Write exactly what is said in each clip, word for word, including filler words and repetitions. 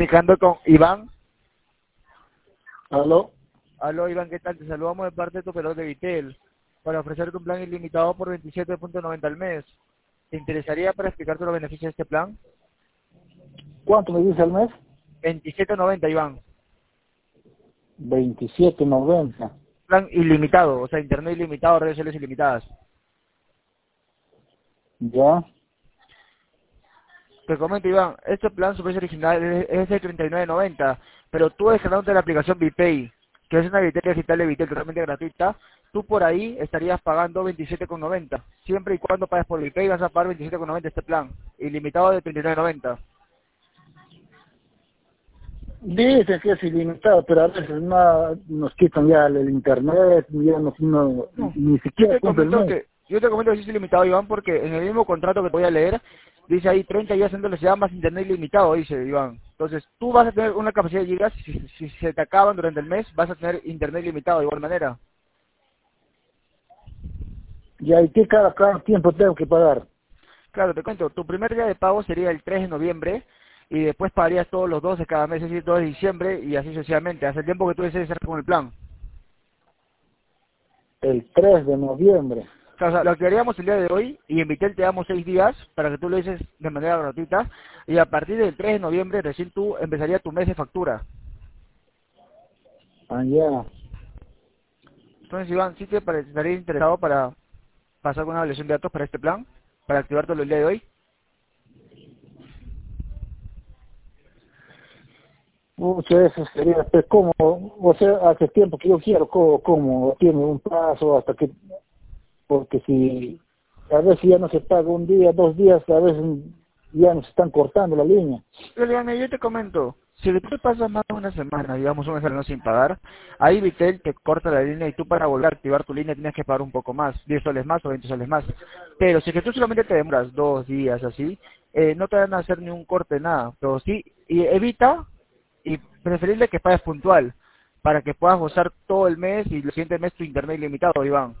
comunicando con Iván. ¿Aló? Aló, Iván, ¿qué tal? Te saludamos de parte de tu operador de Vitel para ofrecerte un plan ilimitado por veintisiete punto noventa al mes. ¿Te interesaría para explicarte los beneficios de este plan? ¿Cuánto me dice al mes? veintisiete noventa, Iván. veintisiete noventa. Plan ilimitado, o sea, internet ilimitado, redes sociales ilimitadas. ¿Ya? Te comento, Iván, este plan, su precio original es es de treinta y nueve noventa, pero tú descargándote la aplicación ViPay, que es una billetera digital de Vitel totalmente gratuita, tú por ahí estarías pagando veintisiete noventa. Siempre y cuando pagues por ViPay vas a pagar veintisiete noventa este plan, ilimitado de treinta y nueve noventa. Dice que es ilimitado, pero a veces no, nos quitan ya el, el internet, ya no, no- No, ni yo siquiera te cumple el comento mes. que yo te comento que sí es ilimitado, Iván, porque en el mismo contrato que te voy a leer, dice ahí treinta días en velocidad más internet ilimitado, dice Iván. Entonces, tú vas a tener una capacidad de gigas, si, si si se te acaban durante el mes, vas a tener internet ilimitado de igual manera. Y ahí que cada, cada tiempo tengo que pagar. Claro, te cuento, tu primer día de pago sería el tres de noviembre y después pagarías todos los dos de cada mes, es decir, dos de diciembre y así sucesivamente, hasta el tiempo que tú desees hacer con el plan. El tres de noviembre. Claro, o sea, lo que haríamos el día de hoy, y en Vitel te damos seis días para que tú lo dices de manera gratuita, y a partir del tres de noviembre recién tú empezaría tu mes de factura. Ah, ya. Entonces, Iván, ¿sí te pare- estarías interesado para pasar con una evaluación de datos para este plan? Para activártelo el día de hoy. Muchas veces sería, pues, ¿cómo? O sea, hace tiempo que yo quiero, ¿cómo? ¿Cómo? Tiene un plazo hasta que, porque si a veces ya no se paga un día, dos días, a veces ya nos están cortando la línea. Pero, Iván, yo te comento, si tú pasas más de una semana, digamos un mes sin pagar, ahí Vitel te corta la línea y tú para volver a activar tu línea tienes que pagar un poco más, diez soles más o veinte soles más. Pero si es que tú solamente te demoras dos días así, eh, no te van a hacer ni un corte, nada. Pero sí, y evita y preferible que pagues puntual, para que puedas gozar todo el mes y el siguiente mes tu internet ilimitado, Iván.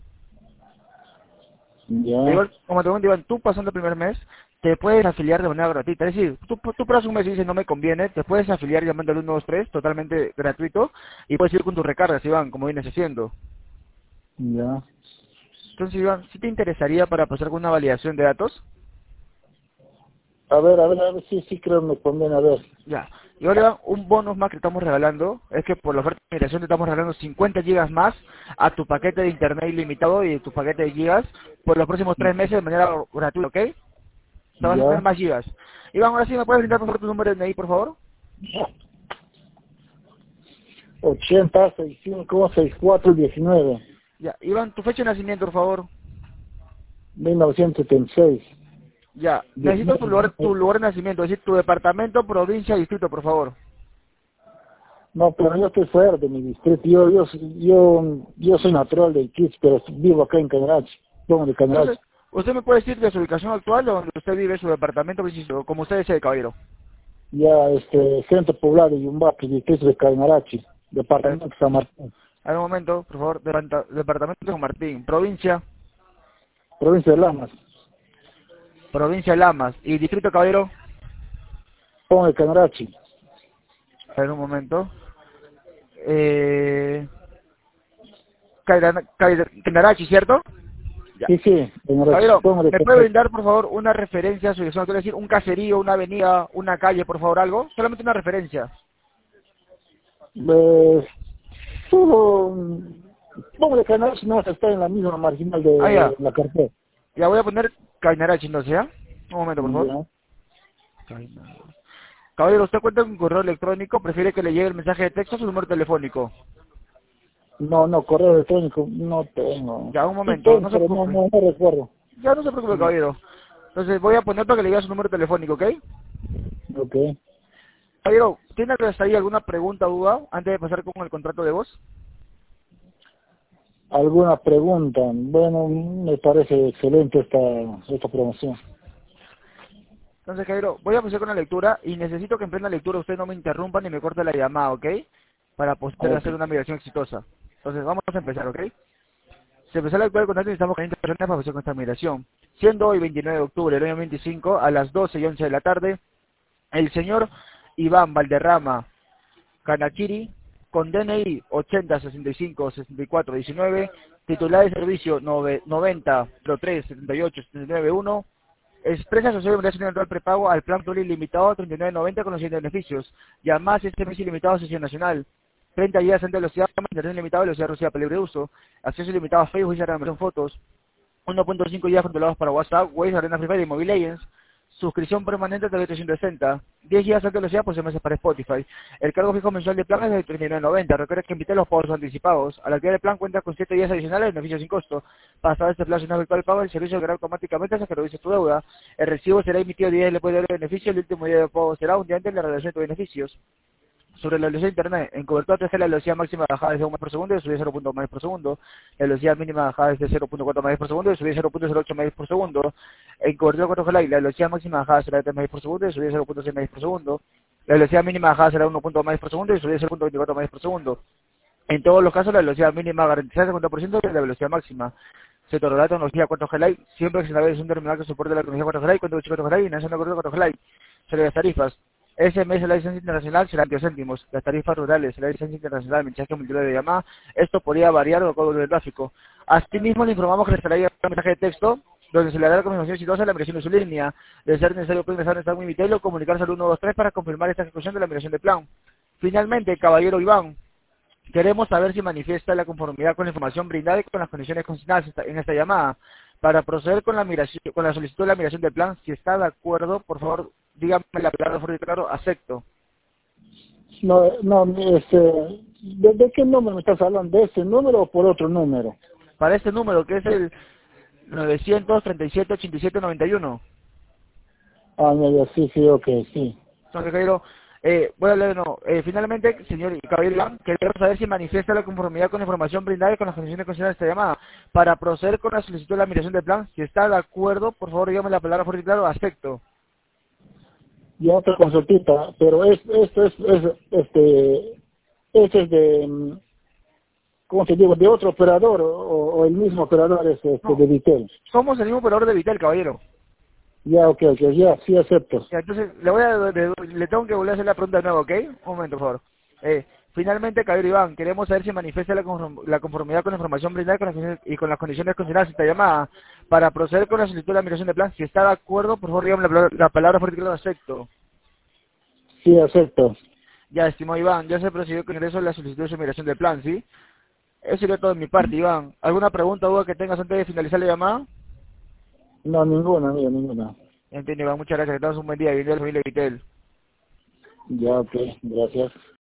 Ya, Igual, como te comento, Iván, tú pasando el primer mes, te puedes afiliar de manera gratuita. Es decir, tú, tú pruebas un mes y dices no me conviene, te puedes afiliar llamando al uno dos tres, totalmente gratuito, y puedes ir con tus recargas, Iván, como vienes haciendo. ya. Entonces, Iván, ¿sí te interesaría para pasar con una validación de datos? A ver, a ver, a ver, sí, sí creo que me conviene, a ver. Ya. Y ahora un bonus más que estamos regalando es que por la oferta de migración te estamos regalando cincuenta gigas más a tu paquete de internet ilimitado y tu paquete de gigas por los próximos tres meses de manera gratuita, ¿ok? Te vas a tener Ya. más gigas. Iván, ahora sí, ¿me puedes brindar por favor tu número de N I, por favor? ochenta, sesenta y cinco, sesenta y cuatro, diecinueve. Ya. Iván, tu fecha de nacimiento, por favor. mil novecientos setenta y seis. Ya. Necesito tu lugar, tu diecinueve. lugar de nacimiento, es decir, tu departamento, provincia, distrito, por favor. No, pero yo estoy fuera de mi distrito. Yo, yo, yo, yo soy natural de Iquitos, pero vivo acá en Canarachi. Pongo de Canarachi. Entonces, usted me puede decir de su ubicación actual o donde usted vive, su departamento, preciso, como usted desee, caballero. Ya, este, centro poblado de Yumbaque, distrito de Canarachi, Eh, departamento de San Martín, A ver, un momento, por favor. Depanta- Departamento de San Martín. Provincia. provincia de Lamas. Provincia de Lamas. ¿Y distrito, caballero? Pongo de Canarachi. A ver, un momento. Eh... Caira- Caira- Cainarachi, ¿cierto? Ya. Sí, sí, Canarachi. Caballero, Pongo de ¿me puede Canarachi. brindar, por favor, una referencia a su dirección? Quiero decir, un caserío, una avenida, una calle, por favor, algo. Solamente una referencia. Eh, solo, pongo de Canarachi, no está en la misma marginal Ah, de ya. la cartera. Ya voy a poner Cainarachi, entonces, ¿ya? Un momento, por favor. Ya. Cainarachi. Caballero, ¿usted cuenta con correo electrónico? ¿Prefiere que le llegue el mensaje de texto o su número telefónico? No, no, correo electrónico no tengo. Ya, un Sí momento, tengo, no se pero no, preocupe. no, no recuerdo. Ya, no se preocupe, No. caballero. Entonces voy a poner para que le llegue su número telefónico, ¿ok? Ok. Caballero, ¿tiene hasta ahí alguna pregunta o duda antes de pasar con el contrato de voz? ¿Alguna pregunta? Bueno, me parece excelente esta, esta promoción. Entonces, caballero, voy a pasar con la lectura y necesito que en plena lectura usted no me interrumpa ni me corte la llamada, ¿ok? Para poder Ok. hacer una migración exitosa. Entonces, vamos a empezar, ¿ok? Se empezó la lectura del contrato y necesitamos cuarenta personas para pasar con esta migración. Siendo hoy veintinueve de octubre del año veinticinco a las doce y once de la tarde, el señor Iván Valderrama Kanachiri, con D N I ochenta sesenta y cinco sesenta y cuatro diecinueve, titular de servicio noventa cero tres setenta y ocho setenta y nueve uno, expresa su obligación eventual prepago al plan Pluri ilimitado treinta y nueve noventa con los siguientes beneficios: llamadas S M S ilimitado a sesión nacional, treinta días antes de velocidad, internet ilimitado, velocidad reducida para libre uso, acceso ilimitado a Facebook, Instagram, en fotos, uno punto cinco días controlados para WhatsApp, Waze, Arena Free Fire y Mobile Legends, suscripción permanente de trescientos sesenta, diez días antes de velocidad por seis meses para Spotify. El cargo fijo mensual de plan es de treinta y nueve noventa. Recuerda que invite los pagos anticipados. Al activar el plan cuenta con siete días adicionales de beneficios sin costo. Pasado este plazo no virtual el pago, el servicio quedará automáticamente hasta que reduce tu deuda. El recibo será emitido diez días después de dar el beneficio. El último día de pago será un día antes de la realización de tus beneficios. Sobre la velocidad de internet, en cobertura tres G la velocidad máxima bajada es de un megabits por segundo y subida cero punto uno megabits por segundo. La velocidad mínima bajada es de cero punto cuatro megabits por segundo y subida cero punto cero ocho megabits por segundo. En cobertura cuatro G la velocidad máxima bajada será de tres megabits por segundo y subida cero punto seis megabits por segundo. La velocidad mínima bajada será de uno punto uno megabits por segundo y subida cero punto veinticuatro megabits por segundo. En todos los casos la velocidad mínima garantizada es cincuenta por ciento de la velocidad máxima. Se otorgará tecnología cuatro G Lite siempre que se navegue un terminal que soporte la tecnología cuatro G Lite, cuatro G Lite y nación de cobertura cuatro G Lite. Sobre las tarifas: S M S la licencia internacional será veinte céntimos, las tarifas rurales la licencia internacional, mensaje multimedia de llamada, esto podría variar de acuerdo con el tráfico. Asimismo le informamos que le estará llegando un mensaje de texto donde se le dará la confirmación exitosa de la migración de su línea. De ser necesario puede ingresar en Estado Mivitel o comunicarse al uno dos tres para confirmar esta ejecución de la migración de plan. Finalmente, caballero Iván, queremos saber si manifiesta la conformidad con la información brindada y con las condiciones consignadas en esta llamada. Para proceder con la migración, con la solicitud de la migración del plan, si está de acuerdo, por favor, dígame la palabra fuerte y claro, acepto. No, no, este, ¿de, ¿de qué número me estás hablando? ¿De ese número o por otro número? Para este número, que es el novecientos treinta y siete ochenta y siete noventa y uno. Ah, mira, sí, sí, ok, sí. Entonces, caballero, eh, voy a leer, no, eh, finalmente, señor caballero Iván, queremos saber si manifiesta la conformidad con la información brindada y con las condiciones consideradas de esta llamada. Para proceder con la solicitud de la migración del plan, si está de acuerdo, por favor, dígame la palabra fuerte y claro, acepto. Ya otra consultita, pero es, esto es, es, este, este es de, mm, ¿cómo te digo? ¿De otro operador o, o el mismo operador es este, No, de Vitel? somos el mismo operador de Vitel, caballero. Ya, ok, ok, ya, sí acepto. Ya, entonces, le voy a, le, le tengo que volver a hacer la pregunta de nuevo, ¿ok? Un momento, por favor. Eh, finalmente, caballero Iván, queremos saber si manifiesta la, conform- la conformidad con la información brindada y con las condiciones- y con las condiciones consideradas en esta llamada. Para proceder con la solicitud de la migración de plan, si está de acuerdo, por favor, dígame la, palabra- la palabra fuerte y claro, acepto. Sí acepto. Ya, estimado Iván, ya se procedió con ingreso de la solicitud de su migración de plan, ¿sí? Eso sería todo de mi parte, Iván. ¿Alguna pregunta o duda que tengas antes de finalizar la llamada? No, ninguna, amigo, ninguna. Entiendo, Iván, muchas gracias. Que tengas un buen día. Bienvenido a la familia Vitel. Ya, ok, gracias.